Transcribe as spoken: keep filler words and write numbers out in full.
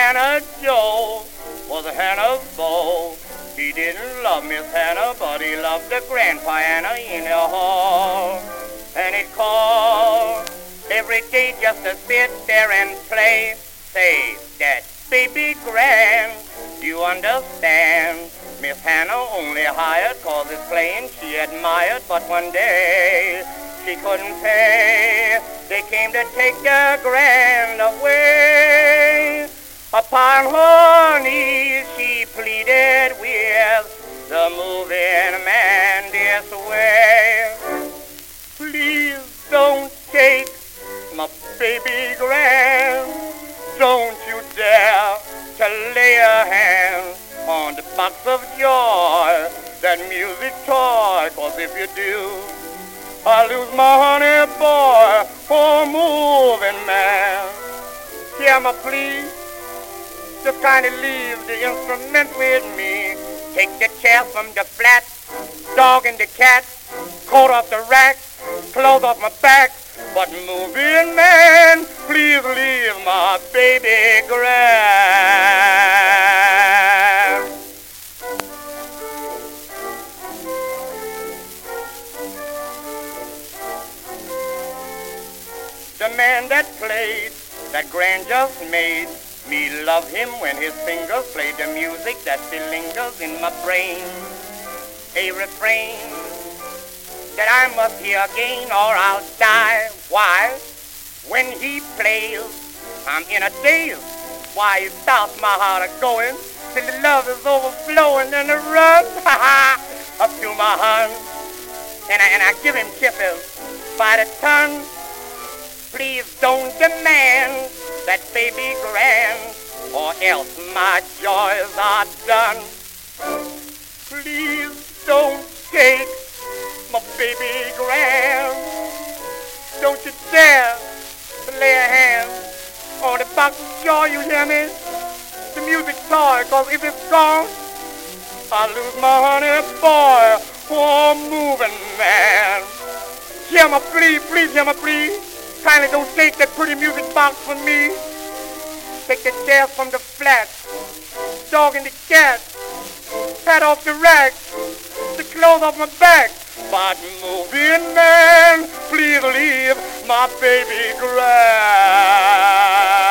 Hannah Joe was Hannah's beau. He didn't love Miss Hannah, but he loved the Grandpa Hannah in the hall. And he'd call every day just to sit there and play. Say, that baby Grand, do you understand? Miss Hannah only hired cause his playing she admired, but one day she couldn't pay. They came to take the Grand away. Upon her knees she pleaded with the moving man this way. Please don't take my baby Grand. Don't you dare to lay a hand on the box of joy, that music toy, cause if you do, I lose my honey boy, oh moving man. Hear my plea, just kinda leave the instrument with me. Take the chair from the flat, dog and the cat, coat off the rack, clothes off my back. But moving man, please leave my baby Grand. The man that played, that Grand just made me love him when his fingers played the music that still lingers in my brain. A refrain that I must hear again or I'll die. Why? When he plays, I'm in a daze. Why, it stops my heart a-going till the love is overflowing and it runs up to my heart. And I, and I give him kisses by the ton. Please don't demand that baby Grand, or else my joys are done. Please don't take my baby Grand. Don't you dare to lay a hand on the box of joy, you hear me? The music toy, cause if it's gone, I lose my honey boy, oh moving man. Hear my plea, please hear my plea. Kindly don't take that pretty music box from me. Take the chair from the flat, dog and the cat, hat off the rack, the clothes off my back. But moving man, please leave my baby Grand.